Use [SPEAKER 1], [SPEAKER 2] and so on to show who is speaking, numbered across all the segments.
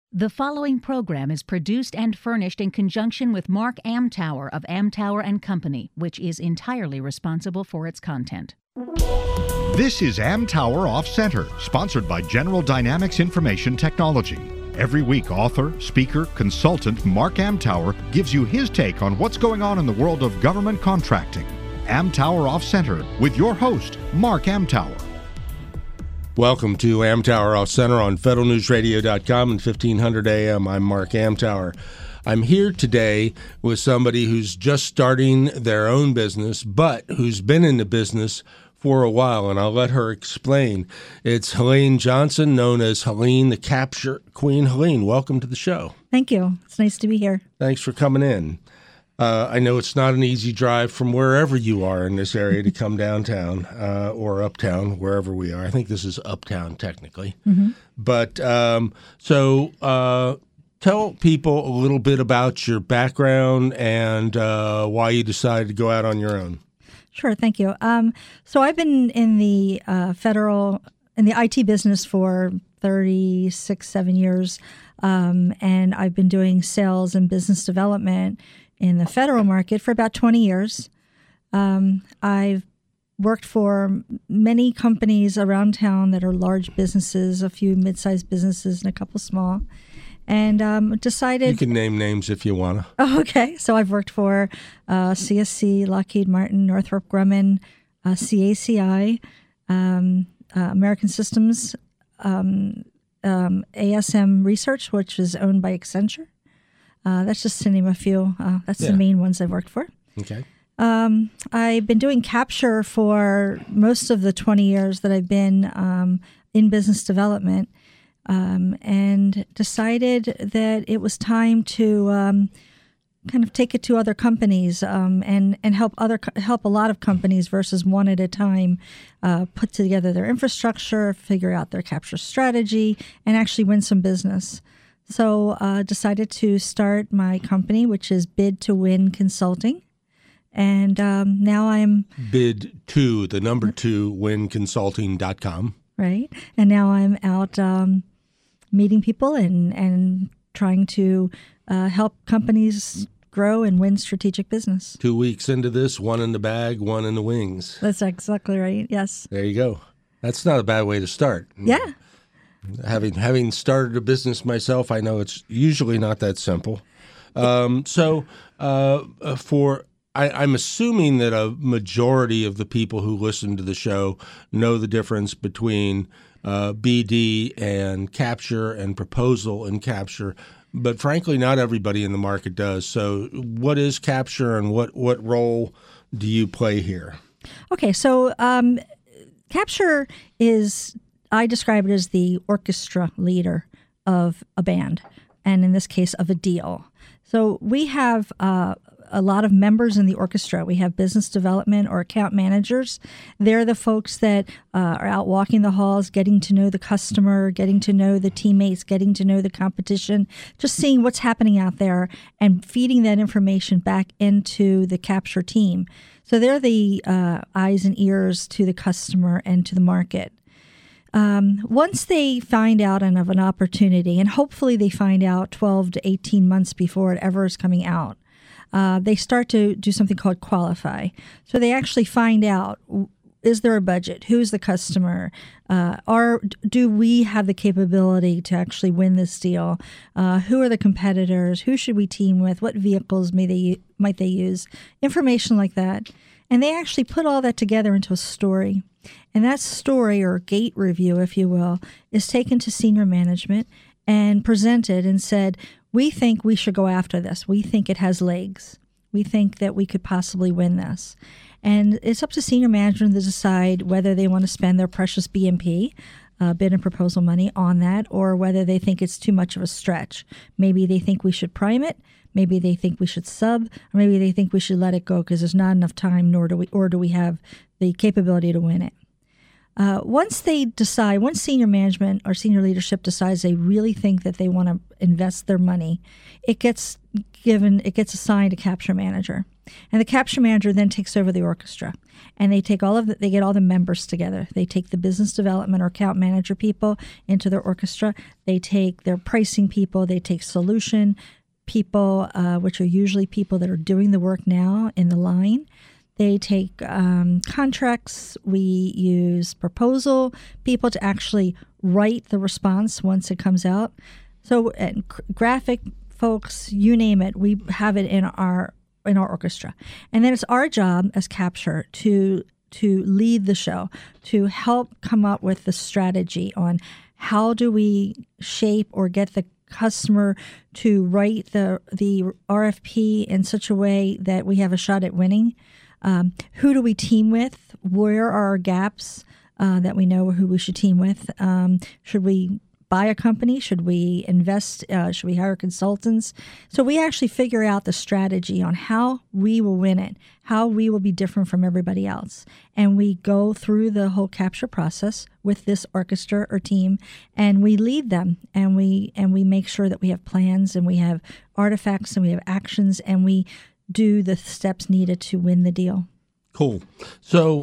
[SPEAKER 1] The following program is produced and furnished in conjunction with Mark Amtower of Amtower & Company, which is entirely responsible for its content.
[SPEAKER 2] This is Amtower Off Center, sponsored by General Dynamics Information Technology. Every week, author, speaker, consultant Mark Amtower gives you his take on what's going on in the world of government contracting. Amtower Off Center with your host, Mark Amtower.
[SPEAKER 3] Welcome to Amtower Off Center on federalnewsradio.com and 1500 AM. I'm Mark Amtower. I'm here today with somebody who's just starting their own business, but who's been in the business for a while, and I'll let her explain. It's Helene Johnson, known as Helene, the Capture Queen. Helene, welcome to the show.
[SPEAKER 4] Thank you. It's nice to be here.
[SPEAKER 3] Thanks for coming in. I know it's not an easy drive from wherever you are in this area to come downtown or uptown, wherever we are. I think this is uptown technically. Mm-hmm. But tell people a little bit about your background and why you decided to go out on your own.
[SPEAKER 4] Sure, thank you. So I've been in the IT business for 7 years, and I've been doing sales and business development in the federal market for about 20 years. I've worked for many companies around town that are large businesses, a few mid-sized businesses and a couple small, and decided...
[SPEAKER 3] You can name names if you want to.
[SPEAKER 4] Oh, okay. So I've worked for CSC, Lockheed Martin, Northrop Grumman, CACI, American Systems, ASM Research, which is owned by Accenture. That's just to name a few. That's the main ones I've worked for.
[SPEAKER 3] Okay.
[SPEAKER 4] I've been doing capture for most of the 20 years that I've been in business development, and decided that it was time to kind of take it to other companies and help a lot of companies versus one at a time put together their infrastructure, figure out their capture strategy, and actually win some business. So decided to start my company, which is Bid to Win Consulting. And now I'm...
[SPEAKER 3] Bid to, the number 2, winconsulting.com.
[SPEAKER 4] Right. And now I'm out meeting people and trying to help companies grow and win strategic business.
[SPEAKER 3] 2 weeks into this, one in the bag, one in the wings.
[SPEAKER 4] That's exactly right. Yes.
[SPEAKER 3] There you go. That's not a bad way to start.
[SPEAKER 4] Yeah.
[SPEAKER 3] Having started a business myself, I know it's usually not that simple. I'm assuming that a majority of the people who listen to the show know the difference between BD and capture and proposal and capture, but frankly, not everybody in the market does. So what is capture and what role do you play here? Okay,
[SPEAKER 4] so capture is... I describe it as the orchestra leader of a band, and in this case, of a deal. So we have a lot of members in the orchestra. We have business development or account managers. They're the folks that are out walking the halls, getting to know the customer, getting to know the teammates, getting to know the competition, just seeing what's happening out there and feeding that information back into the capture team. So they're the eyes and ears to the customer and to the market. Once they find out of an opportunity, and hopefully they find out 12 to 18 months before it ever is coming out, they start to do something called qualify. So they actually find out, is there a budget? Who's the customer? Do we have the capability to actually win this deal? Who are the competitors? Who should we team with? What vehicles might they use? Information like that. And they actually put all that together into a story. And that story, or gate review, if you will, is taken to senior management and presented and said, we think we should go after this. We think it has legs. We think that we could possibly win this. And it's up to senior management to decide whether they want to spend their precious BMP, bid and proposal money, on that, or whether they think it's too much of a stretch. Maybe they think we should prime it. Maybe they think we should sub, or maybe they think we should let it go because there's not enough time, nor do we have the capability to win it. Once senior management or senior leadership decides they really think that they want to invest their money, it gets assigned a capture manager. And the capture manager then takes over the orchestra. And they take they get all the members together. They take the business development or account manager people into their orchestra. They take their pricing people. They take solution people, which are usually people that are doing the work now in the line. They take contracts. We use proposal people to actually write the response once it comes out. So graphic folks, you name it, we have it in our orchestra. And then it's our job as Capture to lead the show, to help come up with the strategy on how do we shape or get the customer to write the RFP in such a way that we have a shot at winning. Who do we team with? Where are our gaps that we know who we should team with? Should we buy a company? Should we invest? Should we hire consultants? So we actually figure out the strategy on how we will win it, how we will be different from everybody else. And we go through the whole capture process with this orchestra or team, and we lead them, and we make sure that we have plans, and we have artifacts, and we have actions, and we do the steps needed to win the deal.
[SPEAKER 3] Cool. So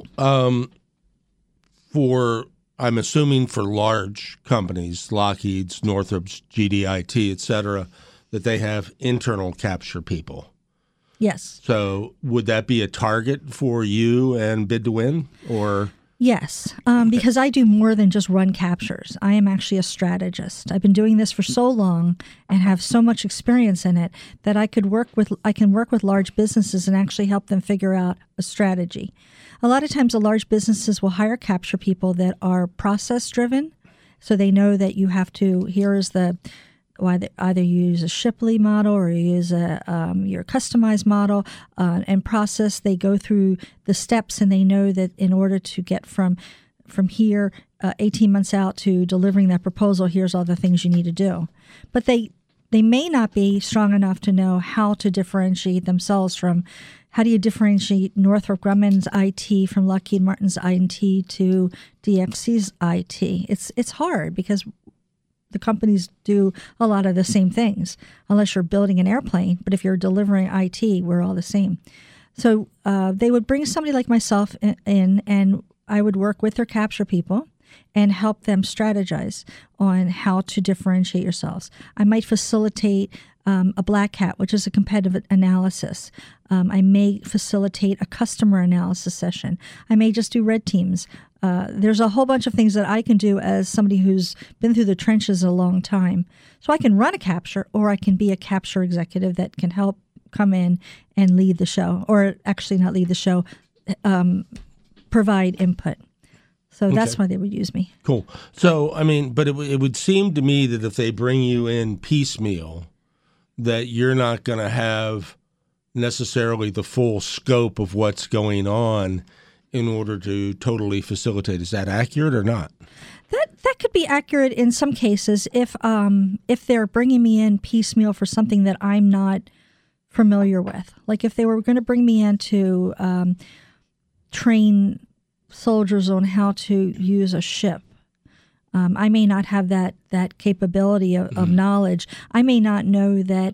[SPEAKER 3] I'm assuming for large companies, Lockheed's, Northrop's, GDIT, et cetera, that they have internal capture people.
[SPEAKER 4] Yes.
[SPEAKER 3] So would that be a target for you and Bid to Win, or?
[SPEAKER 4] Yes, because I do more than just run captures. I am actually a strategist. I've been doing this for so long and have so much experience in it that I can work with large businesses and actually help them figure out a strategy. A lot of times the large businesses will hire capture people that are process driven. So they know that you have to, either you use a Shipley model or you use your customized model and process. They go through the steps, and they know that in order to get from here 18 months out to delivering that proposal, here's all the things you need to do. But they may not be strong enough to know how to differentiate themselves from. How do you differentiate Northrop Grumman's IT from Lockheed Martin's IT to DXC's IT? It's hard because the companies do a lot of the same things, unless you're building an airplane. But if you're delivering IT, we're all the same. So they would bring somebody like myself in, and I would work with their capture people and help them strategize on how to differentiate yourselves. I might facilitate a black hat, which is a competitive analysis. I may facilitate a customer analysis session. I may just do red teams. There's a whole bunch of things that I can do as somebody who's been through the trenches a long time. So I can run a capture, or I can be a capture executive that can help come in and lead the show, or actually not lead the show, provide input. So that's why they would use me. Cool.
[SPEAKER 3] So, I mean, but it would seem to me that if they bring you in piecemeal, that you're not going to have necessarily the full scope of what's going on in order to totally facilitate. Is that accurate or not?
[SPEAKER 4] That could be accurate in some cases if they're bringing me in piecemeal for something that I'm not familiar with. Like if they were going to bring me in to train soldiers on how to use a ship. I may not have that capability of knowledge. I may not know that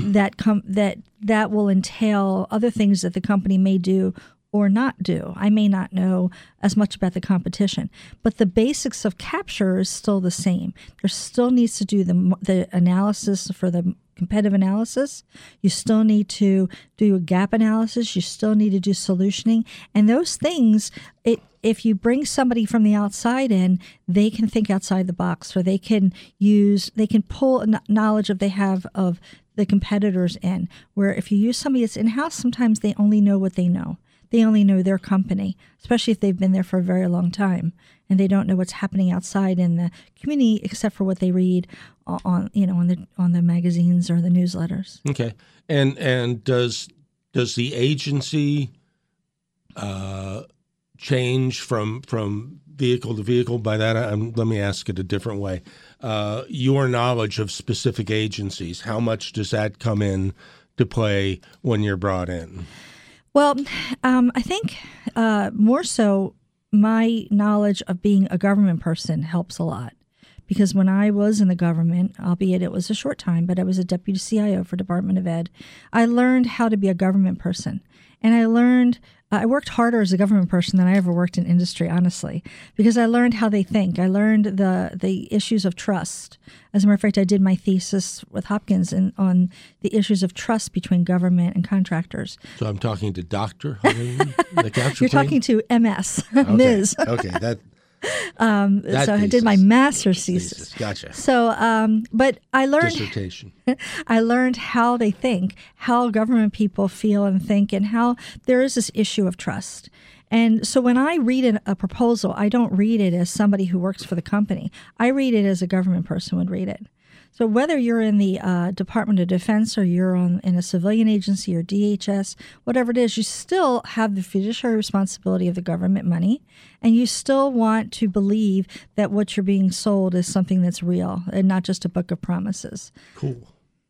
[SPEAKER 4] will entail other things that the company may do or not do. I may not know as much about the competition, but the basics of capture is still the same. There still needs to do the analysis for the competitive analysis. You still need to do a gap analysis. You still need to do solutioning, and those things. If you bring somebody from the outside in, they can think outside the box, or they can pull knowledge they have of the competitors in. Where if you use somebody that's in-house, sometimes they only know what they know. They only know their company, especially if they've been there for a very long time, and they don't know what's happening outside in the community except for what they read on the magazines or the newsletters.
[SPEAKER 3] Okay, and does the agency change from vehicle to vehicle? By that, let me ask it a different way. Your knowledge of specific agencies, how much does that come in to play when you're brought in?
[SPEAKER 4] Well, I think more so my knowledge of being a government person helps a lot, because when I was in the government, albeit it was a short time, but I was a deputy CIO for Department of Ed, I learned how to be a government person. And I worked harder as a government person than I ever worked in industry, honestly, because I learned how they think. I learned the issues of trust. As a matter of fact, I did my thesis with Hopkins on the issues of trust between government and contractors.
[SPEAKER 3] So I'm talking to Dr. Helene, the capture
[SPEAKER 4] You're talking to MS,
[SPEAKER 3] okay.
[SPEAKER 4] Ms.
[SPEAKER 3] Okay, that
[SPEAKER 4] so I did my master's thesis.
[SPEAKER 3] Gotcha.
[SPEAKER 4] So, but I learned
[SPEAKER 3] dissertation.
[SPEAKER 4] I learned how they think, how government people feel and think, and how there is this issue of trust. And so when I read a proposal, I don't read it as somebody who works for the company. I read it as a government person would read it. So whether you're in the Department of Defense or you're in a civilian agency or DHS, whatever it is, you still have the fiduciary responsibility of the government money, and you still want to believe that what you're being sold is something that's real and not just a book of promises.
[SPEAKER 3] Cool.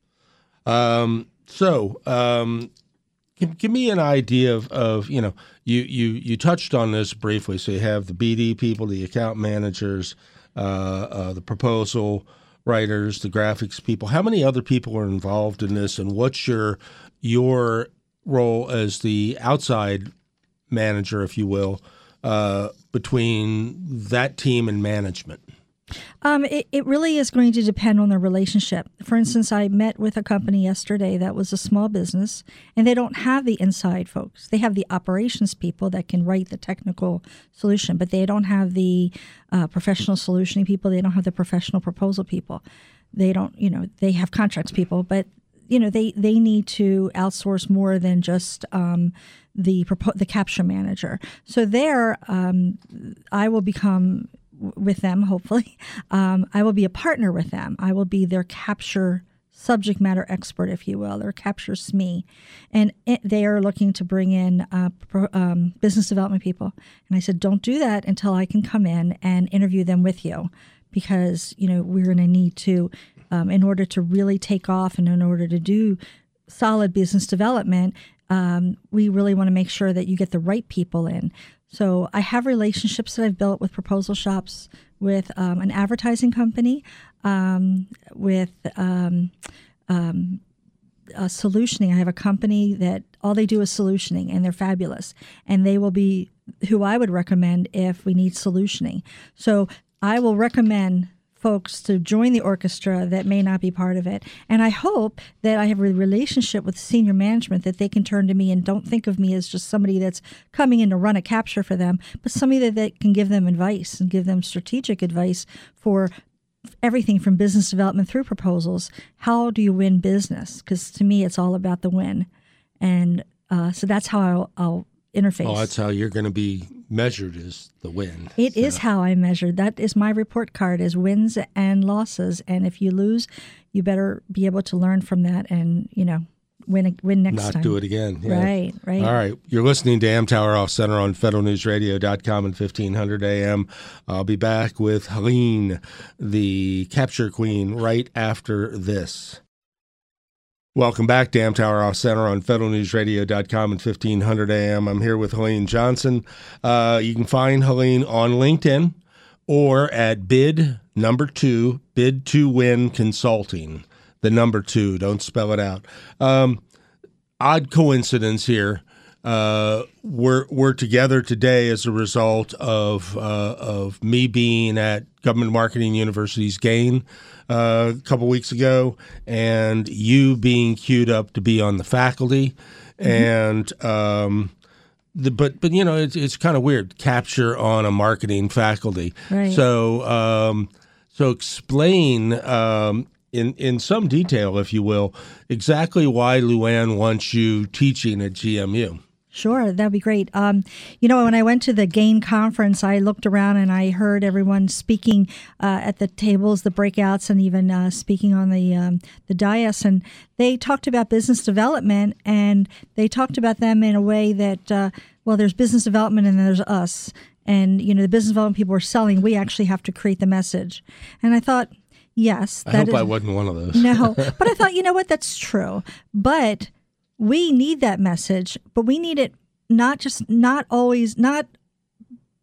[SPEAKER 3] Give me an idea of you touched on this briefly. So you have the BD people, the account managers, the proposal writers, the graphics people. How many other people are involved in this, and what's your role as the outside manager, if you will, between that team and management?
[SPEAKER 4] It really is going to depend on the relationship. For instance, I met with a company yesterday that was a small business, and they don't have the inside folks. They have the operations people that can write the technical solution, but they don't have the professional solutioning people. They don't have the professional proposal people. They don't, they have contracts people, but they need to outsource more than just the capture manager. So there, I will become with them, hopefully. I will be a partner with them. I will be their capture subject matter expert, if you will, their capture SME. And they are looking to bring in business development people. And I said, don't do that until I can come in and interview them with you, because, we're going to need to, in order to really take off and in order to do solid business development, we really want to make sure that you get the right people in. So I have relationships that I've built with proposal shops, with an advertising company, with solutioning. I have a company that all they do is solutioning, and they're fabulous. And they will be who I would recommend if we need solutioning. So I will recommend folks to join the orchestra that may not be part of it. And I hope that I have a relationship with senior management that they can turn to me and don't think of me as just somebody that's coming in to run a capture for them, but somebody that can give them advice and give them strategic advice for everything from business development through proposals. How do you win business? Because to me, it's all about the win. And so that's how I'll interface.
[SPEAKER 3] Oh, that's how you're going to be measured, is the win.
[SPEAKER 4] It is how I measure. That is my report card, is wins and losses. And if you lose, you better be able to learn from that and, win next time.
[SPEAKER 3] Not do it again. Yeah.
[SPEAKER 4] Right.
[SPEAKER 3] All right. You're listening to Amtower Off Center on federalnewsradio.com and 1500 AM. I'll be back with Helene, the capture queen, right after this. Welcome back to Amtower Off Center on federalnewsradio.com and 1500 AM. I'm here with Helene Johnson. You can find Helene on LinkedIn or at bid 2 Bid2Win Consulting. The number 2, don't spell it out. Odd coincidence here. We're together today as a result of me being at Government Marketing University's GAIN a couple weeks ago, and you being queued up to be on the faculty, and but it's kind of weird, capture on a marketing faculty.
[SPEAKER 4] Right.
[SPEAKER 3] So explain in some detail, if you will, exactly why Luann wants you teaching at GMU.
[SPEAKER 4] Sure, that'd be great. When I went to the GAIN conference, I looked around and I heard everyone speaking at the tables, the breakouts, and even speaking on the dais. And they talked about business development, and they talked about them in a way that, there's business development and there's us. And, the business development people are selling. We actually have to create the message. And I thought, yes.
[SPEAKER 3] I hope I wasn't one of those.
[SPEAKER 4] No, but I thought, that's true. But we need that message, but we need it not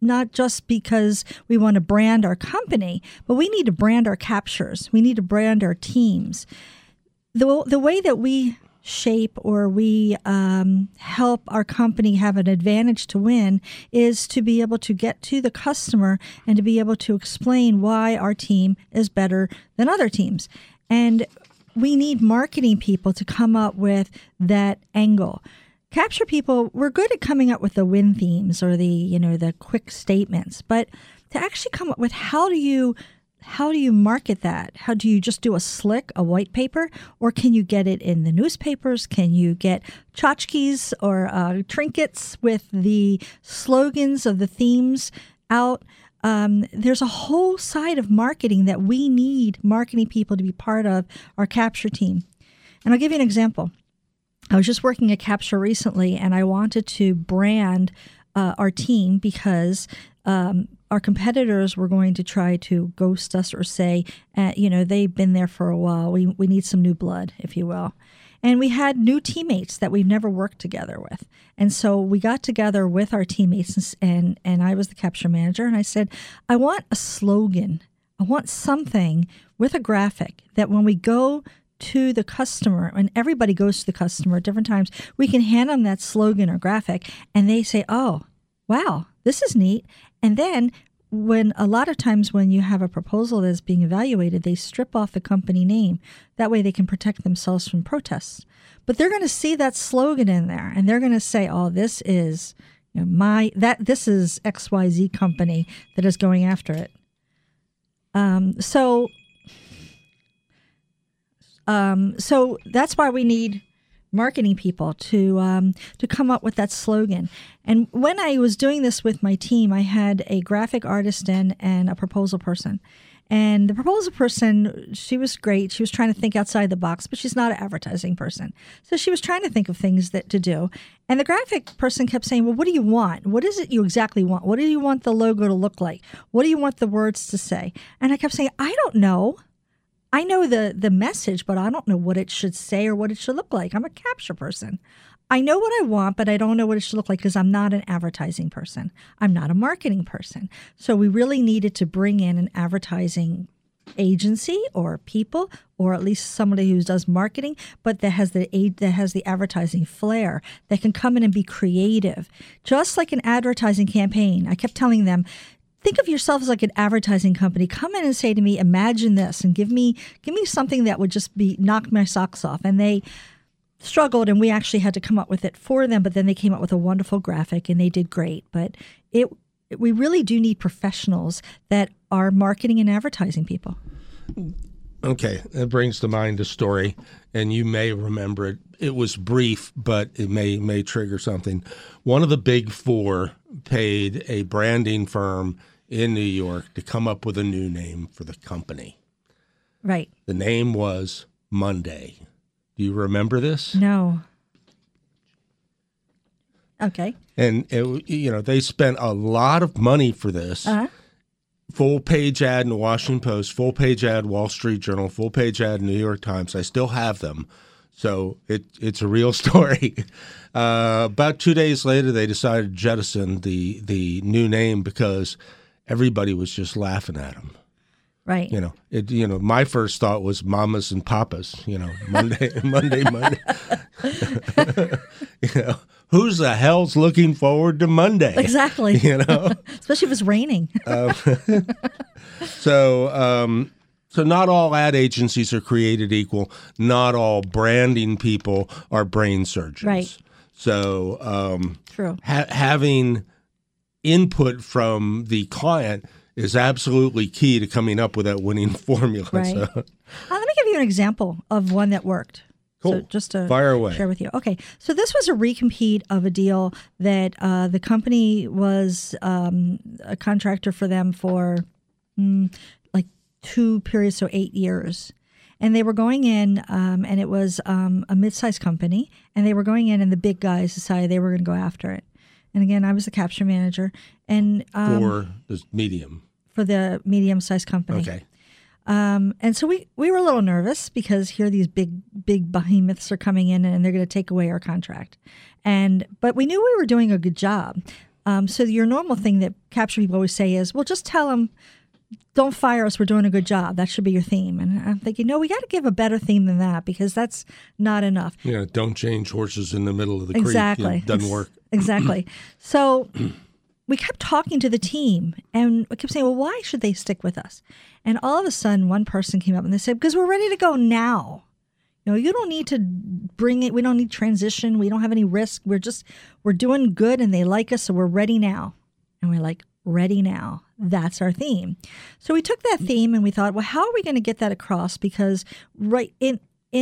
[SPEAKER 4] not just because we want to brand our company, but we need to brand our captures. We need to brand our teams. The way that we shape or we help our company have an advantage to win is to be able to get to the customer and to be able to explain why our team is better than other teams. And we need marketing people to come up with that angle. Capture people, we're good at coming up with the win themes or the quick statements, but to actually come up with how do you market that? How do you just do a white paper, or can you get it in the newspapers? Can you get tchotchkes or trinkets with the slogans of the themes out? There's a whole side of marketing that we need marketing people to be part of our capture team. And I'll give you an example. I was just working at Capture recently, and I wanted to brand our team because our competitors were going to try to ghost us or say, they've been there for a while. We need some new blood, if you will. And we had new teammates that we've never worked together with. And so we got together with our teammates, and I was the capture manager, and I said, I want a slogan. I want something with a graphic that when we go to the customer, and everybody goes to the customer at different times, we can hand them that slogan or graphic, and they say, oh, wow, this is neat. And then a lot of times when you have a proposal that's being evaluated, they strip off the company name. That way they can protect themselves from protests. But they're going to see that slogan in there, and they're going to say, oh, this is this is XYZ company that is going after it. So that's why we need marketing people to come up with that slogan. And when I was doing this with my team, I had a graphic artist and a proposal person. And the proposal person, she was great. She was trying to think outside the box, but she's not an advertising person. So she was trying to think of things to do. And the graphic person kept saying, well, what do you want? What is it you exactly want? What do you want the logo to look like? What do you want the words to say? And I kept saying, I don't know. I know the message, but I don't know what it should say or what it should look like. I'm a capture person. I know what I want, but I don't know what it should look like because I'm not an advertising person. I'm not a marketing person. So we really needed to bring in an advertising agency or people, or at least somebody who does marketing, but that has the advertising flair, that can come in and be creative. Just like an advertising campaign, I kept telling them, think of yourself as like an advertising company. Come in and say to me, imagine this, and give me something that would just knock my socks off. And they struggled, and we actually had to come up with it for them, but then they came up with a wonderful graphic, and they did great. But we really do need professionals that are marketing and advertising people.
[SPEAKER 3] Okay, that brings to mind a story, and you may remember it. It was brief, but it may trigger something. One of the big four paid a branding firm in New York to come up with a new name for the company.
[SPEAKER 4] Right.
[SPEAKER 3] The name was Monday. Do you remember this?
[SPEAKER 4] No. Okay.
[SPEAKER 3] And they spent a lot of money for this.
[SPEAKER 4] Uh-huh.
[SPEAKER 3] Full page ad in the Washington Post, full page ad Wall Street Journal, full page ad New York Times. I still have them. So it's a real story. About 2 days later, they decided to jettison the new name because everybody was just laughing at them.
[SPEAKER 4] Right.
[SPEAKER 3] My first thought was mamas and papas, Monday. Who's the hell's looking forward to Monday?
[SPEAKER 4] Exactly. Especially if it's raining.
[SPEAKER 3] So not all ad agencies are created equal. Not all branding people are brain surgeons.
[SPEAKER 4] Right.
[SPEAKER 3] So
[SPEAKER 4] True.
[SPEAKER 3] Having input from the client is absolutely key to coming up with that winning formula.
[SPEAKER 4] Right.
[SPEAKER 3] So.
[SPEAKER 4] Let me give you an example of one that worked.
[SPEAKER 3] Cool.
[SPEAKER 4] So just to
[SPEAKER 3] Fire away.
[SPEAKER 4] Share with you. Okay. So this was a recompete of a deal that the company was a contractor for them for like 2 periods, so 8 years. And they were going in, and it was a mid-sized company, and they were going in, and the big guys decided they were going to go after it. And again, I was the capture manager. And
[SPEAKER 3] for the medium.
[SPEAKER 4] For the medium-sized company.
[SPEAKER 3] Okay.
[SPEAKER 4] And so we were a little nervous because here these big behemoths are coming in and they're going to take away our contract. But we knew we were doing a good job. So your normal thing that capture people always say is, well, just tell them, don't fire us, we're doing a good job. That should be your theme. And I'm thinking, no, we got to give a better theme than that, because that's not enough.
[SPEAKER 3] Yeah, don't change horses in the middle of the
[SPEAKER 4] Exactly.
[SPEAKER 3] creek. It doesn't work.
[SPEAKER 4] Exactly. So we kept talking to the team, and we kept saying, well, why should they stick with us? And all of a sudden, one person came up and they said, because we're ready to go now. You don't need to bring it. We don't need transition. We don't have any risk. We're doing good, and they like us, so we're ready now. And we're like, ready now. That's our theme. So we took that theme and we thought, well, how are we going to get that across? Because it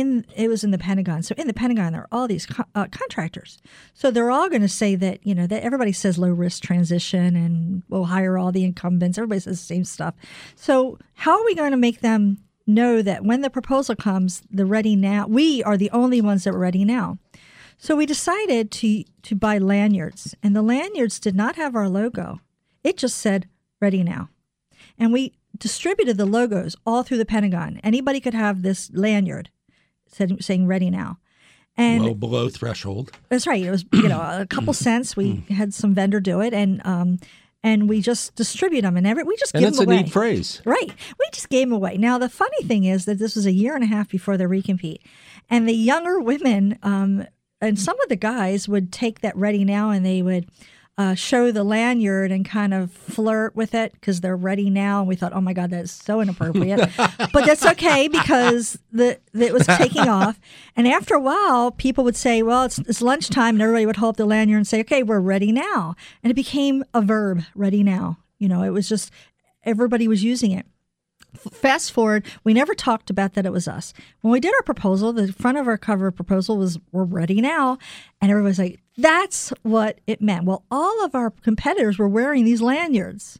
[SPEAKER 4] was in the Pentagon. So in the Pentagon, there are all these contractors. So they're all going to say that, that everybody says low risk transition and we'll hire all the incumbents. Everybody says the same stuff. So how are we going to make them know that when the proposal comes, the ready now, we are the only ones that are ready now? So we decided to buy lanyards, and the lanyards did not have our logo. It just said ready now. And we distributed the logos all through the Pentagon. Anybody could have this lanyard saying ready now. And
[SPEAKER 3] well below threshold.
[SPEAKER 4] That's right. It was a couple cents. We had some vendor do it, and we just distribute them, and we just give them away.
[SPEAKER 3] And that's a neat phrase.
[SPEAKER 4] Right. We just gave them away. Now, the funny thing is that this was a year and a half before the recompete, and the younger women and some of the guys would take that ready now, and they would show the lanyard and kind of flirt with it because they're ready now. And we thought, oh my God, that's so inappropriate. But that's okay, because it was taking off. And after a while, people would say, well, it's lunchtime, and everybody would hold up the lanyard and say, okay, we're ready now. And it became a verb, ready now. It was just, everybody was using it. Fast forward, we never talked about that it was us. When we did our proposal, the front of our cover proposal was, we're ready now. And everybody's like, that's what it meant. Well, all of our competitors were wearing these lanyards.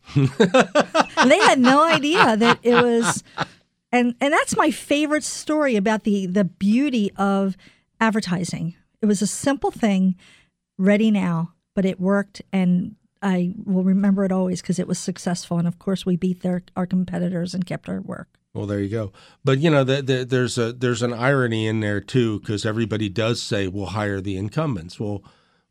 [SPEAKER 4] They had no idea that it was, and that's my favorite story about the beauty of advertising. It was a simple thing, ready now, but it worked, and I will remember it always because it was successful. And of course, we beat our competitors and kept our work.
[SPEAKER 3] Well, there you go. But there's an irony in there too, because everybody does say we'll hire the incumbents. Well,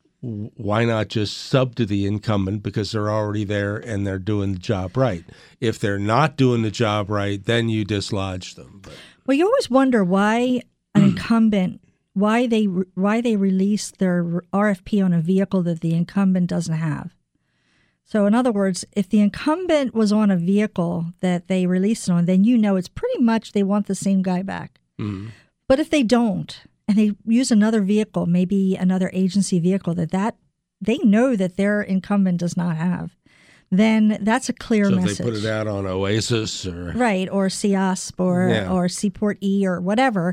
[SPEAKER 3] why not just sub to the incumbent, because they're already there and they're doing the job right? If they're not doing the job right, then you dislodge them.
[SPEAKER 4] Well, you always wonder why an incumbent, why they release their RFP on a vehicle that the incumbent doesn't have. So in other words, if the incumbent was on a vehicle that they released it on, then it's pretty much they want the same guy back. Mm-hmm. But if they don't, and they use another vehicle, maybe another agency vehicle that they know that their incumbent does not have, then that's a clear message.
[SPEAKER 3] So if they put it out on Oasis or
[SPEAKER 4] CIASP or Seaport E or whatever,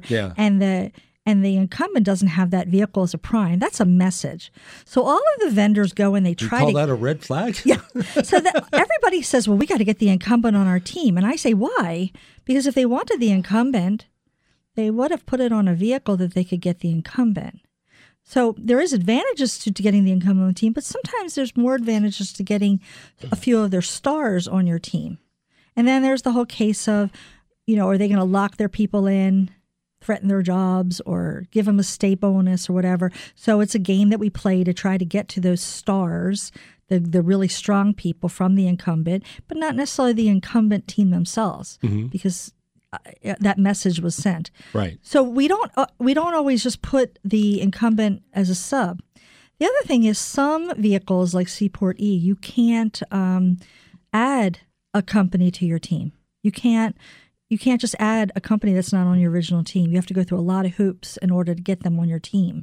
[SPEAKER 4] and the incumbent doesn't have that vehicle as a prime, that's a message. So all of the vendors go and they try to...
[SPEAKER 3] You call that a red flag?
[SPEAKER 4] Yeah. So everybody says, well, we got to get the incumbent on our team. And I say, why? Because if they wanted the incumbent, they would have put it on a vehicle that they could get the incumbent. So there is advantages to getting the incumbent on the team, but sometimes there's more advantages to getting a few of their stars on your team. And then there's the whole case of, are they going to lock their people in, threaten their jobs, or give them a state bonus or whatever? So it's a game that we play to try to get to those stars, the really strong people from the incumbent, but not necessarily the incumbent team themselves, because that message was sent.
[SPEAKER 3] Right.
[SPEAKER 4] So we don't always just put the incumbent as a sub. The other thing is some vehicles like Seaport E, you can't add a company to your team. You can't just add a company that's not on your original team. You have to go through a lot of hoops in order to get them on your team.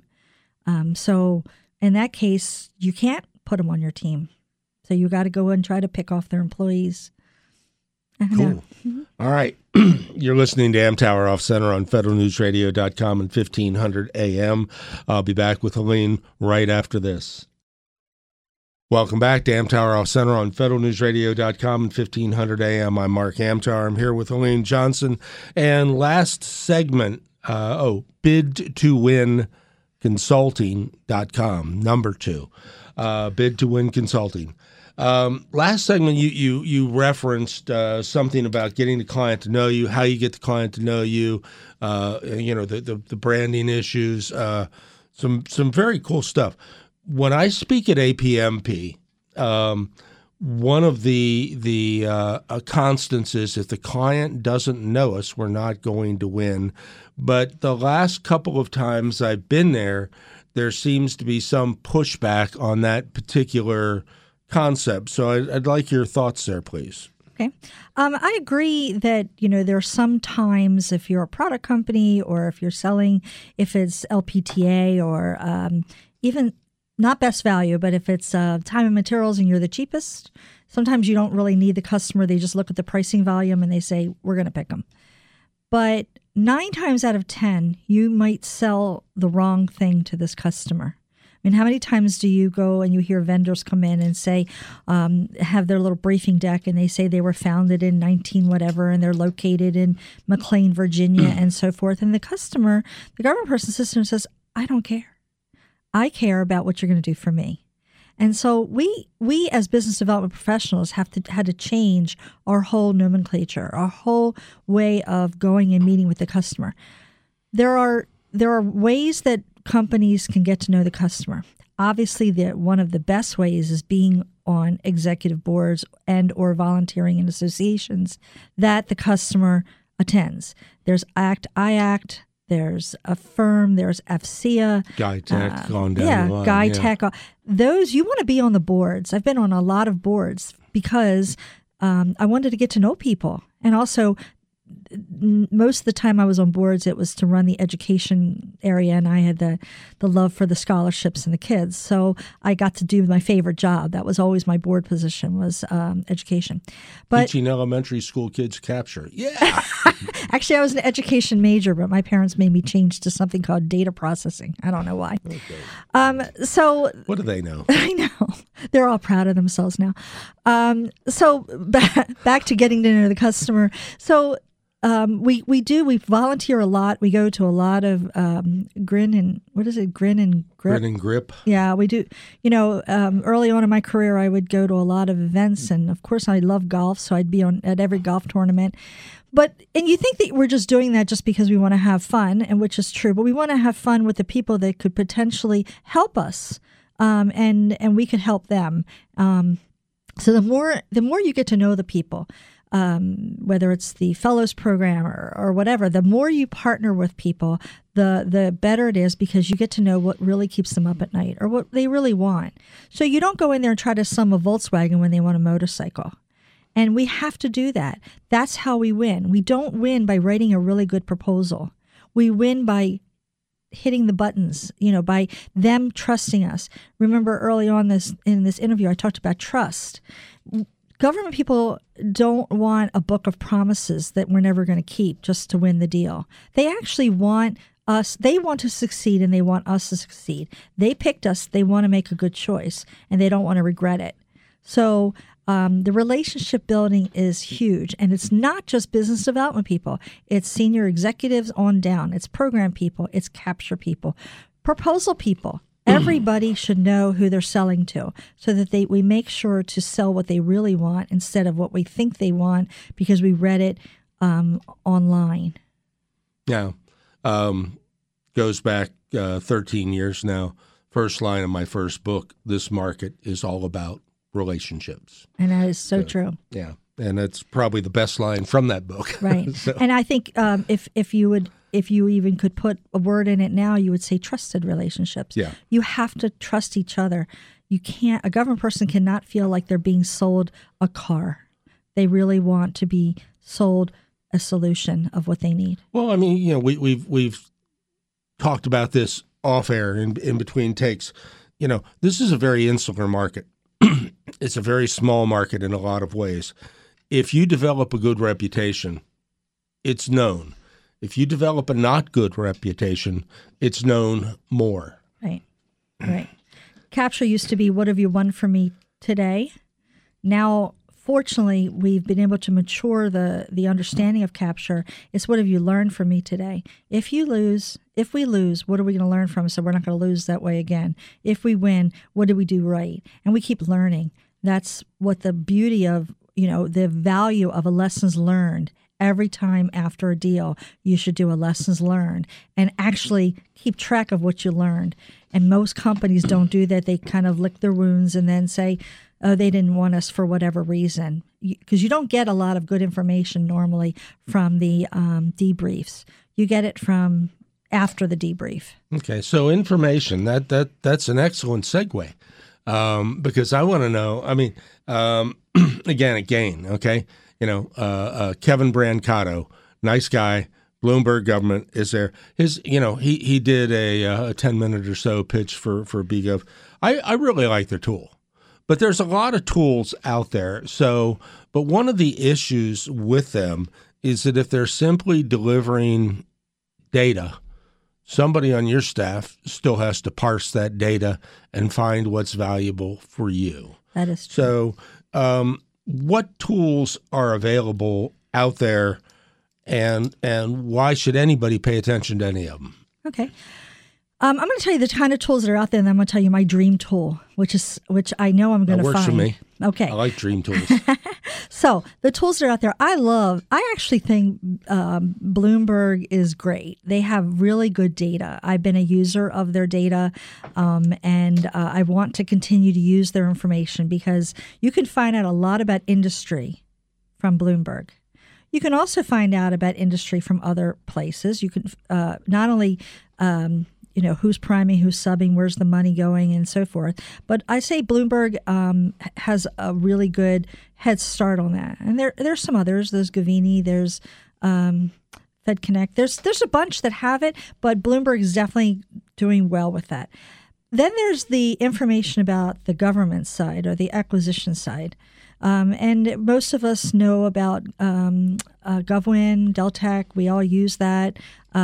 [SPEAKER 4] So in that case, you can't put them on your team. So you got to go and try to pick off their employees.
[SPEAKER 3] Cool. All right. You're listening to Amtower Off Center on federalnewsradio.com and 1500 AM. I'll be back with Helene right after this. Welcome back to Amtower Off Center on federalnewsradio.com and 1500 AM. I'm Mark Amtower. I'm here with Helene Johnson. And last segment, bidtowinconsulting.com, number 2, Bid to Win Consulting. Last segment, you referenced something about getting the client to know you, how you get the client to know you, the branding issues, some very cool stuff. When I speak at APMP, One of the constants is if the client doesn't know us, we're not going to win. But the last couple of times I've been there seems to be some pushback on that particular concept. So I'd like your thoughts there, please.
[SPEAKER 4] Okay. I agree that, there are some times if you're a product company or if you're selling, if it's LPTA or even not best value, but if it's time and materials and you're the cheapest, sometimes you don't really need the customer. They just look at the pricing volume and they say, we're going to pick them. But 9 times out of 10, you might sell the wrong thing to this customer. I mean, how many times do you go and you hear vendors come in and say, have their little briefing deck and they say they were founded in 19 whatever and they're located in McLean, Virginia and so forth. And the customer, the government person sits there and says, I don't care. I care about what you're going to do for me. And so we as business development professionals had to change our whole nomenclature, our whole way of going and meeting with the customer. There are ways that companies can get to know the customer. Obviously, one of the best ways is being on executive boards and or volunteering in associations that the customer attends. There's ACT, IACT, there's Affirm, there's FCA.
[SPEAKER 3] GuiTech, gone down the line.
[SPEAKER 4] GuiTech. Those, you want to be on the boards. I've been on a lot of boards because I wanted to get to know people. And also, most of the time I was on boards, it was to run the education area, and I had the love for the scholarships and the kids. So I got to do my favorite job. That was always my board position, was education. But
[SPEAKER 3] teaching elementary school kids capture. Yeah.
[SPEAKER 4] Actually, I was an education major, but my parents made me change to something called data processing. I don't know why. Okay. So
[SPEAKER 3] what do they know?
[SPEAKER 4] I know. They're all proud of themselves now. So back to getting to know the customer. So we volunteer a lot. We go to a lot of Grin and Grip?
[SPEAKER 3] Grin and Grip.
[SPEAKER 4] Yeah, we do. Early on in my career, I would go to a lot of events, and of course, I love golf, so I'd be at every golf tournament. And you think that we're just doing that just because we want to have fun, and which is true, but we want to have fun with the people that could potentially help us, and we could help them. So the more you get to know the people, whether it's the Fellows Program or whatever, the more you partner with people, the better it is, because you get to know what really keeps them up at night or what they really want. So you don't go in there and try to sell them a Volkswagen when they want a motorcycle. And we have to do that. That's how we win. We don't win by writing a really good proposal. We win by hitting the buttons, by them trusting us. Remember early on in this interview, I talked about trust. Government people don't want a book of promises that we're never going to keep just to win the deal. They actually want us. They want to succeed, and they want us to succeed. They picked us. They want to make a good choice, and they don't want to regret it. So the relationship building is huge, and it's not just business development people. It's senior executives on down. It's program people. It's capture people, proposal people. Everybody should know who they're selling to, so that we make sure to sell what they really want instead of what we think they want because we read it online.
[SPEAKER 3] Yeah. Goes back 13 years now. First line of my first book, This Market is All About Relationships.
[SPEAKER 4] And that is so true.
[SPEAKER 3] Yeah. And it's probably the best line from that book.
[SPEAKER 4] Right.
[SPEAKER 3] So.
[SPEAKER 4] And I think if you even could put a word in it now, you would say trusted relationships.
[SPEAKER 3] Yeah.
[SPEAKER 4] You have to trust each other. A government person cannot feel like they're being sold a car. They really want to be sold a solution of what they need.
[SPEAKER 3] Well, I mean, we've talked about this off air in between takes. This is a very insular market. It's a very small market in a lot of ways. If you develop a good reputation, it's known. If you develop a not good reputation, it's known more.
[SPEAKER 4] Right. Capture used to be, what have you won for me today? Now, fortunately, we've been able to mature the understanding of capture. It's, what have you learned from me today? If we lose, what are we going to learn from? So we're not going to lose that way again. If we win, what did we do right? And we keep learning. That's what the beauty of, the value of a lessons learned. Every time after a deal, you should do a lessons learned and actually keep track of what you learned. And most companies don't do that. They kind of lick their wounds and then say, oh, they didn't want us for whatever reason. Because you don't get a lot of good information normally from the debriefs. You get it from after the debrief.
[SPEAKER 3] Okay, so information, that's an excellent segue. Because I want to know, I mean, again, okay, Kevin Brancato, nice guy, Bloomberg government is there. He did a 10-minute or so pitch for BGov. I really like their tool, but there's a lot of tools out there. So, but one of the issues with them is that if they're simply delivering data, somebody on your staff still has to parse that data and find what's valuable for you.
[SPEAKER 4] That is true.
[SPEAKER 3] So, what tools are available out there, and why should anybody pay attention to any of them?
[SPEAKER 4] Okay. I'm going to tell you the kind of tools that are out there, and then I'm going to tell you my dream tool, which I know I'm going to find.
[SPEAKER 3] That works for me.
[SPEAKER 4] Okay.
[SPEAKER 3] I like dream tools.
[SPEAKER 4] So the tools that are out there, I actually think Bloomberg is great. They have really good data. I've been a user of their data, and I want to continue to use their information because you can find out a lot about industry from Bloomberg. You can also find out about industry from other places. You can not only who's priming, who's subbing, where's the money going, and so forth. But I say Bloomberg has a really good head start on that. And there's some others. There's Gavini. There's FedConnect. There's a bunch that have it, but Bloomberg is definitely doing well with that. Then there's the information about the government side or the acquisition side. And most of us know about GovWin, Deltek. We all use that.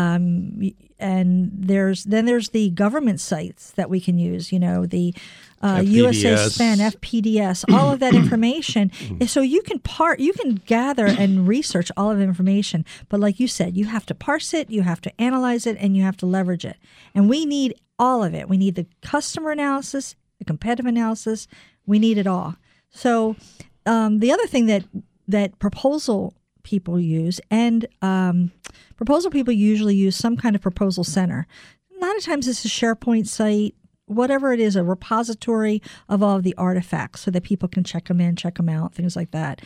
[SPEAKER 4] And there's the government sites that we can use. The USA Spend, FPDS, all of that information. So you can gather and research all of the information. But like you said, you have to parse it, you have to analyze it, and you have to leverage it. And we need all of it. We need the customer analysis, the competitive analysis. We need it all. So the other thing that proposal people use, and proposal people usually use some kind of proposal center. A lot of times it's a SharePoint site, whatever it is, a repository of all of the artifacts so that people can check them in, check them out, things like that.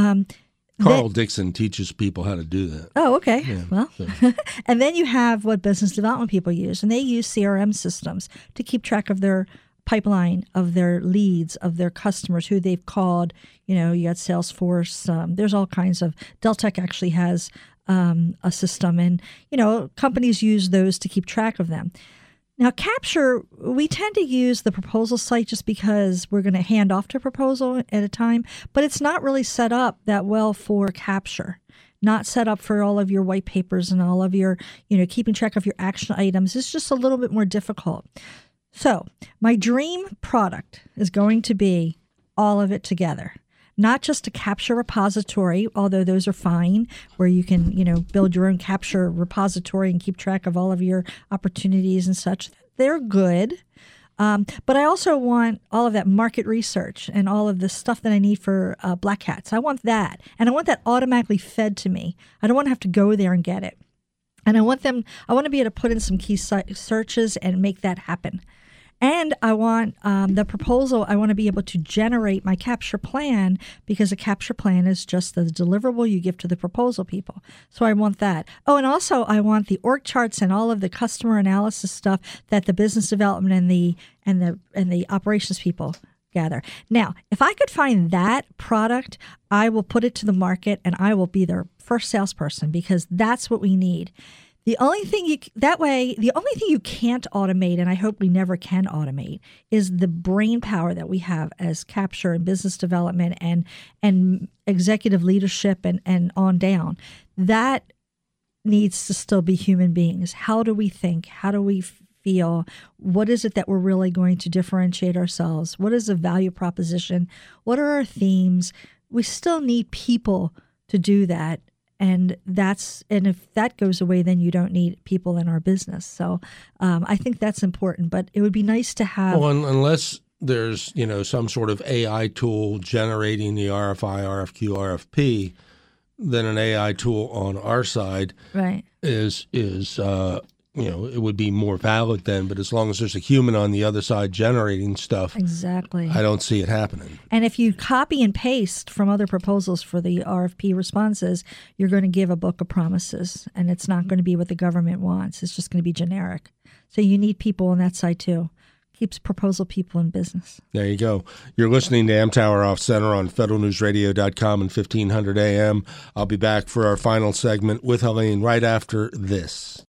[SPEAKER 3] Carl Dixon teaches people how to do that.
[SPEAKER 4] Oh, okay.
[SPEAKER 3] Yeah,
[SPEAKER 4] well,
[SPEAKER 3] so.
[SPEAKER 4] And then you have what business development people use, and they use CRM systems to keep track of their pipeline, of their leads, of their customers, who they've called. You got Salesforce. There's all kinds of. Deltek actually has a system, and companies use those to keep track of them. Now, Capture, we tend to use the proposal site just because we're going to hand off to proposal at a time, but it's not really set up that well for Capture. Not set up for all of your white papers and all of your, keeping track of your action items. It's just a little bit more difficult. So my dream product is going to be all of it together. Not just a Capture repository, although those are fine, where you can, build your own Capture repository and keep track of all of your opportunities and such. They're good. But I also want all of that market research and all of the stuff that I need for Black Hats. I want that. And I want that automatically fed to me. I don't want to have to go there and get it. And I want to be able to put in some key searches and make that happen. And I want the proposal, I want to be able to generate my Capture plan, because a Capture plan is just the deliverable you give to the proposal people. So I want that. Oh, and also I want the org charts and all of the customer analysis stuff that the business development and the operations people gather. Now, if I could find that product, I will put it to the market and I will be their first salesperson, because that's what we need. The only thing you can't automate, and I hope we never can automate, is the brain power that we have as Capture and business development and executive leadership and on down. That needs to still be human beings. How do we think? How do we feel? What is it that we're really going to differentiate ourselves? What is the value proposition? What are our themes? We still need people to do that. And if that goes away, then you don't need people in our business. So I think that's important. But it would be nice to have.
[SPEAKER 3] Well, unless there's some sort of AI tool generating the RFI, RFQ, RFP, then an AI tool on our side
[SPEAKER 4] right.
[SPEAKER 3] is it would be more valid then. But as long as there's a human on the other side generating stuff,
[SPEAKER 4] exactly,
[SPEAKER 3] I don't see it happening.
[SPEAKER 4] And if you copy and paste from other proposals for the RFP responses, you're going to give a book of promises, and it's not going to be what the government wants. It's just going to be generic. So you need people on that side too. Keeps proposal people in business.
[SPEAKER 3] There you go. You're listening to Amtower Off Center on federalnewsradio.com and 1500 AM. I'll be back for our final segment with Helene right after this.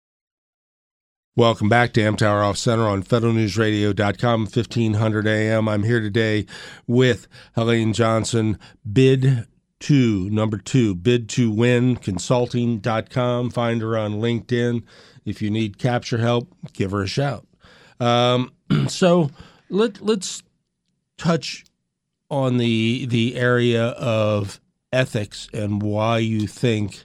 [SPEAKER 3] Welcome back to Amtower Off Center on federalnewsradio.com, 1500 AM. I'm here today with Helene Johnson, number 2, Bid to Win, consulting.com. Find her on LinkedIn. If you need capture help, give her a shout. So let's touch on the area of ethics and why you think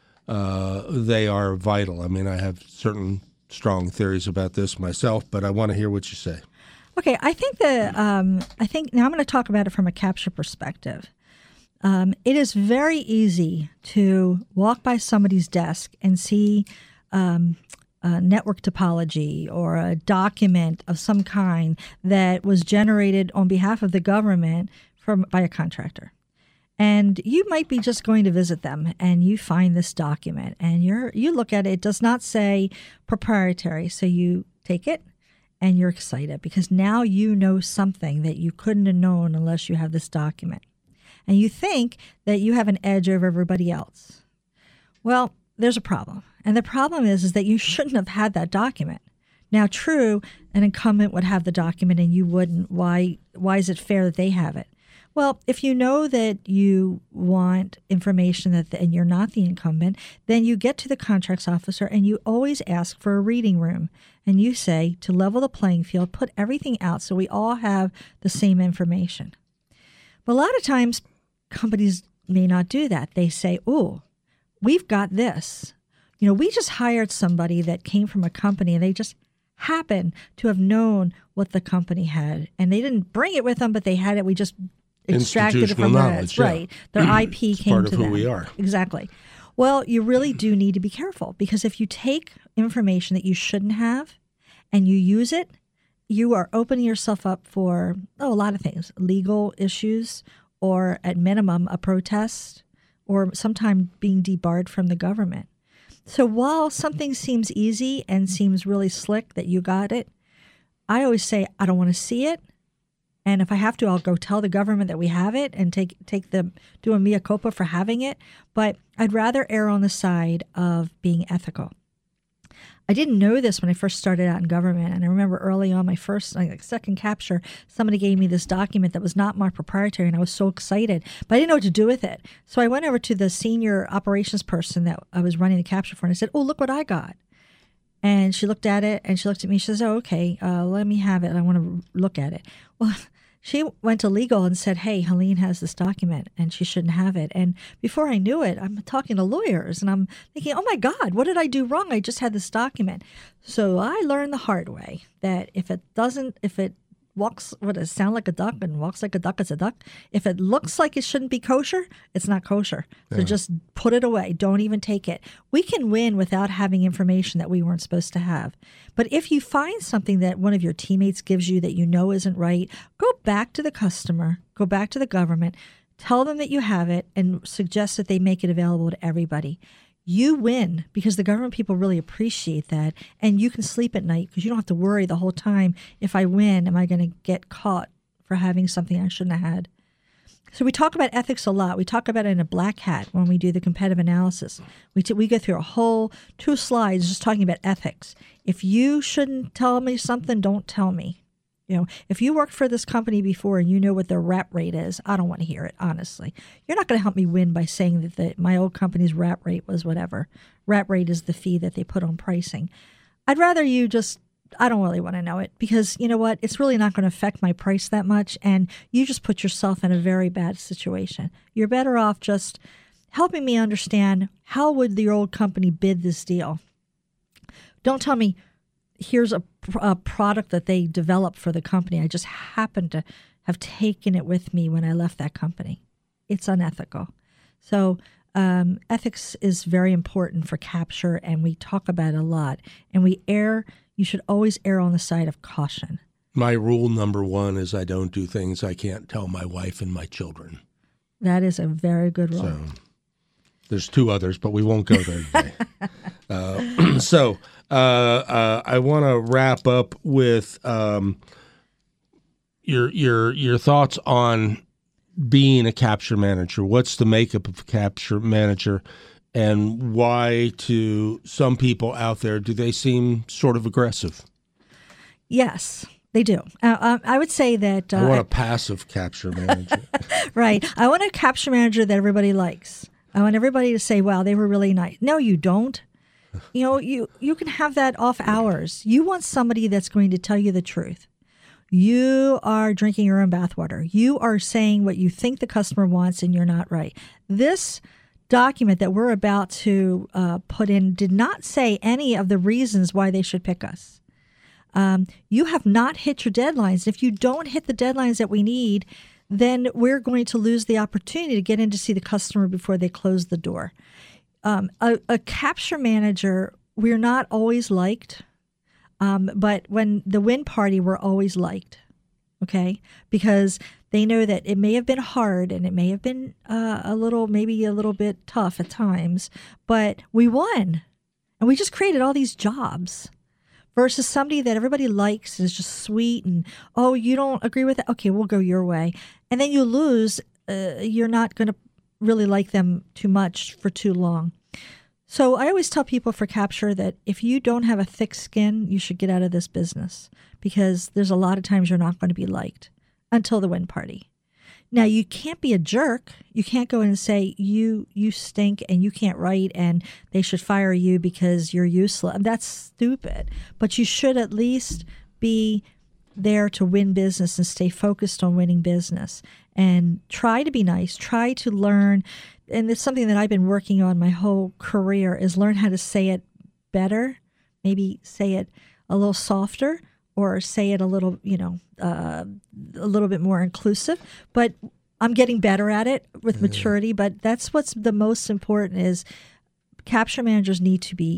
[SPEAKER 3] they are vital. I mean, I have certain strong theories about this myself, but I want to hear what you say.
[SPEAKER 4] Okay, I think now I'm going to talk about it from a capture perspective. It is very easy to walk by somebody's desk and see network topology or a document of some kind that was generated on behalf of the government by a contractor. And you might be just going to visit them and you find this document and you look at it. It does not say proprietary. So you take it and you're excited because now you know something that you couldn't have known unless you have this document. And you think that you have an edge over everybody else. Well, there's a problem. And the problem is that you shouldn't have had that document. Now, true, an incumbent would have the document and you wouldn't. Why is it fair that they have it? Well, if you know that you want information and you're not the incumbent, then you get to the contracts officer and you always ask for a reading room. And you say, to level the playing field, put everything out so we all have the same information. But a lot of times, companies may not do that. They say, oh, we've got this. We just hired somebody that came from a company and they just happened to have known what the company had. And they didn't bring it with them, but they had it. We just extracted it from
[SPEAKER 3] knowledge,
[SPEAKER 4] that. Right. Their IP came to them.
[SPEAKER 3] Part of who we are.
[SPEAKER 4] Exactly. Well, you really do need to be careful because if you take information that you shouldn't have and you use it, you are opening yourself up for a lot of things, legal issues, or at minimum a protest, or sometime being debarred from the government. So while something seems easy and seems really slick that you got it, I always say, I don't want to see it. And if I have to, I'll go tell the government that we have it and do a mea culpa for having it. But I'd rather err on the side of being ethical. I didn't know this when I first started out in government. And I remember early on my second capture, somebody gave me this document that was not marked proprietary. And I was so excited, but I didn't know what to do with it. So I went over to the senior operations person that I was running the capture for. And I said, oh, look what I got. And she looked at it and she looked at me. She says, oh, okay, let me have it. I want to look at it. Well, she went to legal and said, hey, Helene has this document and she shouldn't have it. And before I knew it, I'm talking to lawyers and I'm thinking, oh my God, what did I do wrong? I just had this document. So I learned the hard way that if it walks, what does it sound like a duck and walks like a duck, it's a duck. If it looks like it shouldn't be kosher, it's not kosher. So just put it away. Don't even take it. We can win without having information that we weren't supposed to have. But if you find something that one of your teammates gives you that you know isn't right, go back to the customer, go back to the government, tell them that you have it, and suggest that they make it available to everybody. You win because the government people really appreciate that, and you can sleep at night because you don't have to worry the whole time, if I win, am I going to get caught for having something I shouldn't have had? So we talk about ethics a lot. We talk about it in a black hat when we do the competitive analysis. We go through a whole 2 slides just talking about ethics. If you shouldn't tell me something, don't tell me. If you worked for this company before and you know what their rap rate is, I don't want to hear it, honestly. You're not going to help me win by saying that my old company's rap rate was whatever. Rap rate is the fee that they put on pricing. I'd rather you I don't really want to know it because you know what? It's really not going to affect my price that much, and you just put yourself in a very bad situation. You're better off just helping me understand how would the old company bid this deal. Don't tell me, here's a product that they developed for the company. I just happened to have taken it with me when I left that company. It's unethical. So ethics is very important for capture, and we talk about it a lot. And you should always err on the side of caution.
[SPEAKER 3] My rule number one is I don't do things I can't tell my wife and my children.
[SPEAKER 4] That is a very good rule.
[SPEAKER 3] So there's two others, but we won't go there today. I want to wrap up with your thoughts on being a capture manager. What's the makeup of a capture manager, and why to some people out there do they seem sort of aggressive?
[SPEAKER 4] Yes, they do. I would say that
[SPEAKER 3] I want a passive capture manager.
[SPEAKER 4] Right. I want a capture manager that everybody likes. I want everybody to say, wow, they were really nice. No, you don't. You can have that off hours. You want somebody that's going to tell you the truth. You are drinking your own bathwater. You are saying what you think the customer wants, and you're not right. This document that we're about to put in did not say any of the reasons why they should pick us. You have not hit your deadlines. If you don't hit the deadlines that we need, then we're going to lose the opportunity to get in to see the customer before they close the door. A capture manager, we're not always liked. But when the win party, we're always liked, okay? Because they know that it may have been hard and it may have been maybe a little bit tough at times, but we won. And we just created all these jobs versus somebody that everybody likes and is just sweet and, oh, you don't agree with it? Okay, we'll go your way. And then you lose. You're not going to really like them too much for too long. So I always tell people for capture that if you don't have a thick skin, you should get out of this business, because there's a lot of times you're not going to be liked until the win party. Now, you can't be a jerk. You can't go in and say, you stink and you can't write and they should fire you because you're useless. That's stupid. But you should at least be there to win business and stay focused on winning business and try to be nice, try to learn. And it's something that I've been working on my whole career, is learn how to say it better, maybe say it a little softer, or say it a little, a little bit more inclusive. But I'm getting better at it with maturity. But that's what's the most important, is capture managers need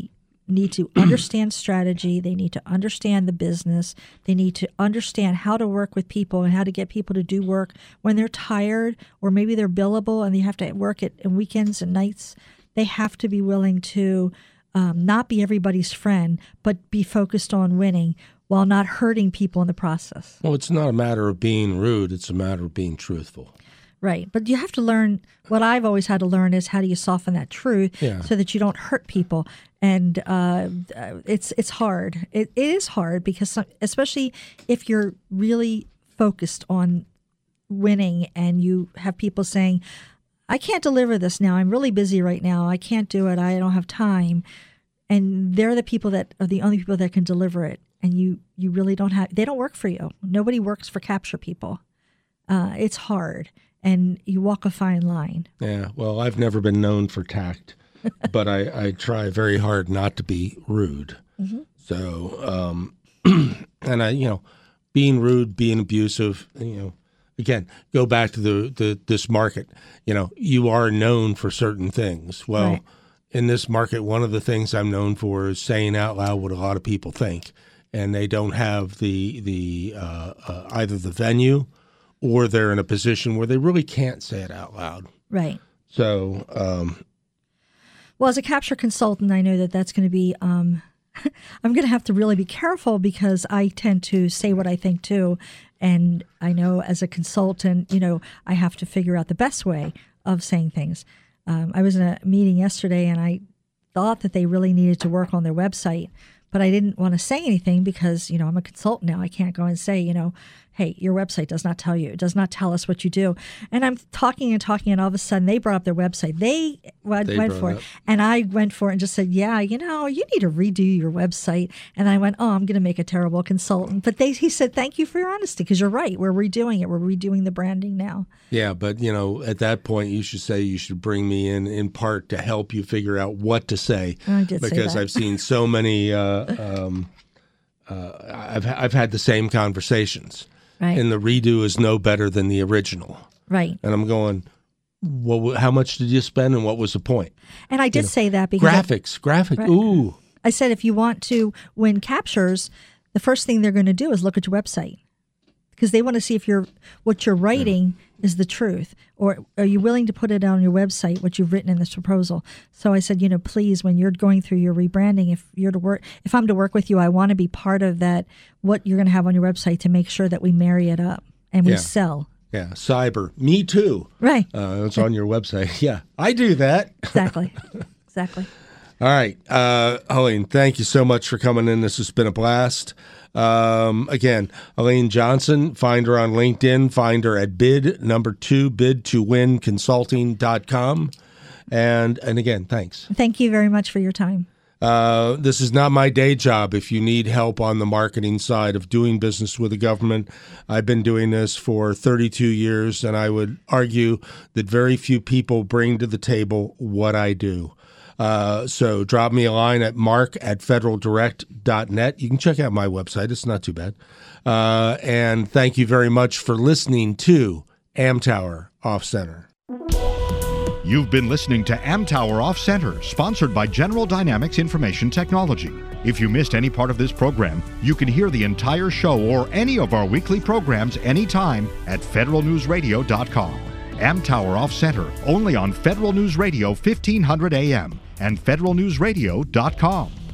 [SPEAKER 4] to understand strategy. They need to understand the business. They need to understand how to work with people and how to get people to do work when they're tired, or maybe they're billable and they have to work it in weekends and nights. They have to be willing to not be everybody's friend, but be focused on winning while not hurting people in the process.
[SPEAKER 3] Well, it's not a matter of being rude. It's a matter of being truthful.
[SPEAKER 4] Right. But you have to learn, what I've always had to learn is how do you soften that truth so that you don't hurt people. And it's hard. It is hard because especially if you're really focused on winning and you have people saying, I can't deliver this now. I'm really busy right now. I can't do it. I don't have time. And they're the people that are the only people that can deliver it. And you really don't have, they don't work for you. Nobody works for capture people. It's hard. And you walk a fine line. Yeah,
[SPEAKER 3] well, I've never been known for tact, but I try very hard not to be rude. Mm-hmm. So, and being rude, being abusive, again, go back to this market. You are known for certain things. Well, right. In this market, one of the things I'm known for is saying out loud what a lot of people think, and they don't have the either the venue, or they're in a position where they really can't say it out loud.
[SPEAKER 4] Right.
[SPEAKER 3] So,
[SPEAKER 4] well, as a capture consultant, I know that that's going to be, I'm going to have to really be careful because I tend to say what I think too. And I know as a consultant, I have to figure out the best way of saying things. I was in a meeting yesterday and I thought that they really needed to work on their website, but I didn't want to say anything because, I'm a consultant now. I can't go and say, hey, your website does not tell you. It does not tell us what you do. And I'm talking, and all of a sudden they brought up their website. They went for it. And I went for it and just said, yeah, you need to redo your website. And I went, I'm going to make a terrible consultant. But he said, thank you for your honesty, because you're right. We're redoing it. We're redoing the branding now.
[SPEAKER 3] Yeah, but, at that point you should bring me in part to help you figure out what to say.
[SPEAKER 4] I did say that.
[SPEAKER 3] Because I've seen so many, I've had the same conversations.
[SPEAKER 4] Right.
[SPEAKER 3] And the redo is no better than the original.
[SPEAKER 4] Right.
[SPEAKER 3] And I'm going, how much did you spend and what was the point?
[SPEAKER 4] And I did say that because
[SPEAKER 3] graphics.
[SPEAKER 4] Right.
[SPEAKER 3] Ooh.
[SPEAKER 4] I said if you want to win captures, the first thing they're going to do is look at your website because they want to see if what you're writing is the truth, or are you willing to put it on your website what you've written in this proposal. So I said, please, when you're going through your rebranding, if I'm to work with you, I want to be part of that. What you're going to have on your website to make sure that we marry it up and we sell.
[SPEAKER 3] Yeah, cyber. Me too.
[SPEAKER 4] Right.
[SPEAKER 3] It's on your website. Yeah, I do that.
[SPEAKER 4] Exactly.
[SPEAKER 3] All right. Helene, thank you so much for coming in. This has been a blast. Again, Helene Johnson, find her on LinkedIn, find her at bid2win consulting.com. And again, thanks.
[SPEAKER 4] Thank you very much for your time.
[SPEAKER 3] This is not my day job. If you need help on the marketing side of doing business with the government, I've been doing this for 32 years, and I would argue that very few people bring to the table what I do. So drop me a line at mark@federaldirect.net. You can check out my website. It's not too bad. And thank you very much for listening to Amtower Off Center.
[SPEAKER 2] You've been listening to Amtower Off Center, sponsored by General Dynamics Information Technology. If you missed any part of this program, you can hear the entire show or any of our weekly programs anytime at federalnewsradio.com. Amtower Off Center, only on Federal News Radio 1500 AM and federalnewsradio.com.